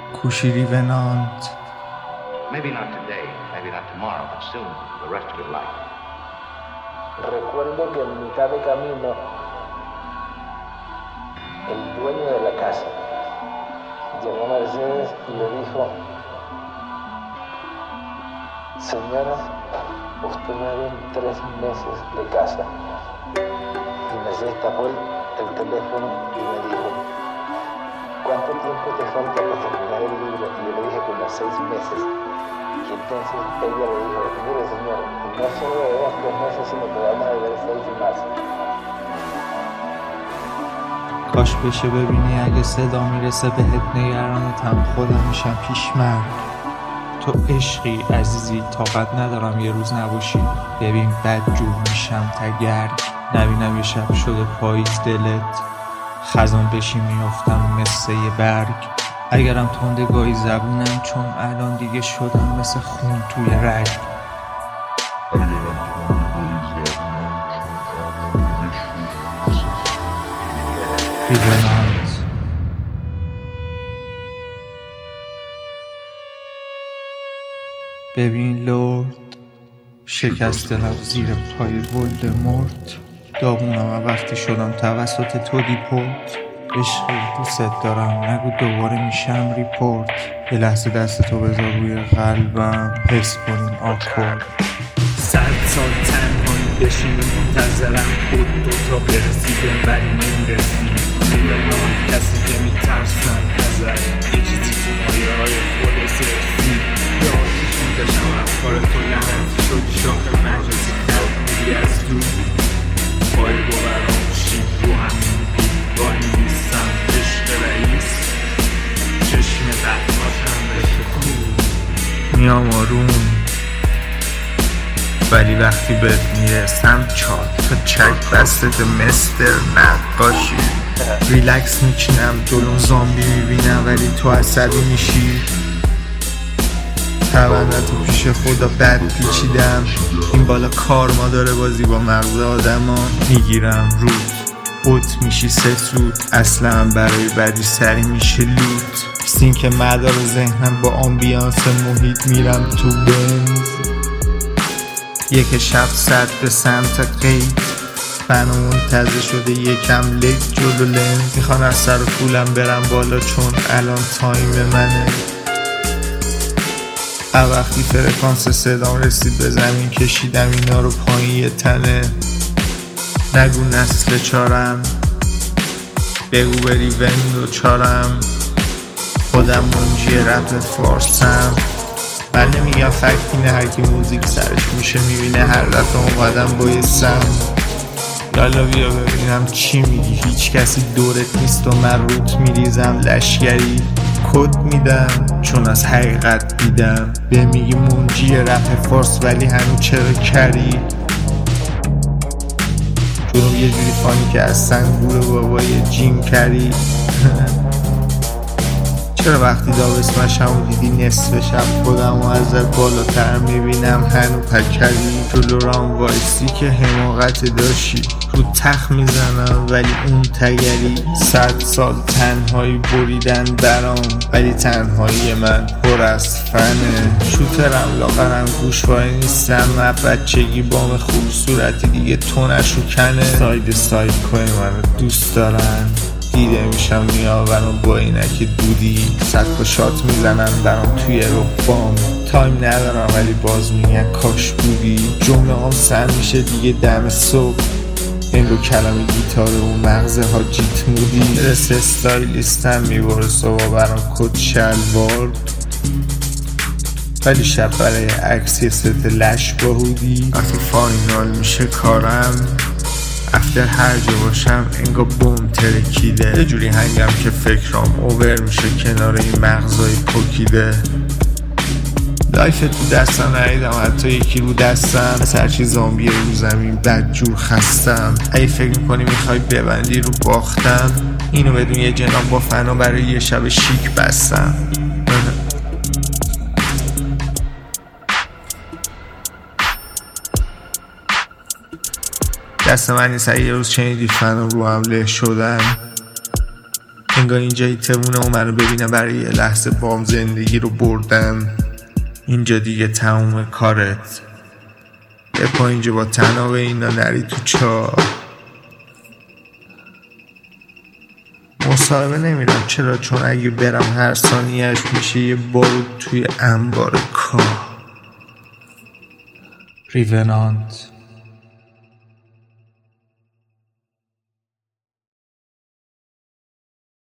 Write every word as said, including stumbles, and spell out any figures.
Cushy Revenant. Maybe not today, maybe not tomorrow, but soon, the rest of your life. Recuerdo que en mitad de camino, el dueño de la casa llamó a Mercedes y le dijo: señora, usted me debe tres meses de casa. Y Mercedes tapó el, el teléfono y me dijo: ¿cuánto tiempo te falta para terminar el libro? Y yo le dije: como seis meses. Y entonces ella le dijo: mire señor, no solo debemos tres meses, sino que vamos a deber seis y más. کاش بشه ببینی اگه صدا میرسه بهت نگرانتم، خودم میشم پیشمرگ. تو عشقی عزیزی، طاقت ندارم یه روز نباشی. ببین بد جور میشم تگرگ، نبینم یه شب شده پاییز دلت، خزان بشی میافتم مثل یه برگ. اگرم تندگاهی زبونم، چون الان دیگه شدم مثل خون توی رگ. Revenant. ببین لرد، شکست دلم زیر پای ولدمورت. داغونم وقتی شدم توسط تو دیپورت. عشقی دوست دارم، نگو دوباره میشم ریپورت. یه لحظه دست تو بذار روی قلبم، حس کنیم آکورد. صد سال تنهایی بشینی منتظرم، خود دوتا برسی بهم ولی نمیرسی. میدونم کسی که میترسم ازت، یه چیزی تو مایه های خود سرسی. یه آتیش میداشم افکار تو لعنتی شدی، شاخ مجازی کرد میری از دور. پای باورام شید رو همین وای نیستم عشق رئیس. چشم قطعاتم بشه خوب میام آروم، ولی وقتی بهت میرسم چار تا چک بستت مستر نقاشی. ریلکس میچینم جلو زامبی میبینم، ولی تو عصبی میشی. تولدتو پیش خدا بد پیچیدم، این بالا کارما داره بازی با مغز آدم ها. میگیرم رود بوت میشی سترود، اصلا برای بدی سری میشه لوت. سینک مدار ذهنم با آمبیانس محیط، میرم تو بنز. یک شب سرد به سمت قید، فنو منتظر شده یکم لید جلو لنز. میخوان از سر پولم برم بالا، چون الان تایم منه. وقتی فرکانس صدام رسید به زمین، کشیدم اینا رو پایین یه تنه. نگو نسل چارم، بگو بری وندو چارم. خودم منجی رپ فارسم، من نمیگم فکت اینه هرکی موزیک سرش میشه میبینه هر دفعه اومدم بایستم. لالا بیا ببینم چی میگی، هیچ کسی دورت نیست و من روت میریزم لشگری. کد میدم چون از حقیقت دیدم، به میگی منجی رپ فارس ولی هنو چرا کری. جنوب یه جوری فانی که از سنگور بابای جیم کری. چرا وقتی دابسمشم و دیدی نصف شب خودم و ازت بالاتر میبینم هنو پکری. جلو رام وایسی که حماقت داشتی، رو تخت میزنم ولی اون تگری. صد سال تنهایی بریدن برام، ولی تنهایی من پر از فنه. شوترم لاغرم گوشواره نیستم، من بچگی بام خوب صورتی دیگه تو نشکنه. ساید ساید کوی منو دوست دارن، دیده میشم میآورم با اینکه دودی. صد تا شات میزنن برام توی رو بام، تایم ندارم ولی باز میگن کاش بودی. جمله هم سر میشه دیگه دم صبح، این رو کلمه گیتار و مغزه ها جیت مودی. رس استایلیستم میباره صبح برام کت شلوار، ولی شب برای عکس یه ست لش با هودی. وقتی فاینال میشه کارم، افتر هر جا باشم انگا بوم ترکیده. یه جوری هنگم که فکرام اوور میشه کنار این مغزای پوکیده. لایف تو دستم نریدم حتی یکی رو دستم، از هرچی زامبی رو زمین بد جور خستم. اگه فکر میکنی میخوای ببندی رو باختم، اینو بدون یه جناب با فنا برای یه شب شیک بستم. دست من نیست، اگه یه روز شنیدی فنا رو هم له شدن. انگار اینجایی تمونه و منو ببینه برای یه لحظه بام زندگی رو بردم. اینجا دیگه تموم کارت، بپا اینجا با تناب اینا نری تو چاه. مصاحبه نمیرم. چرا؟ چون اگه برم هر ثانیه‌اش میشه یه بارود توی انبار کاه. ریونانت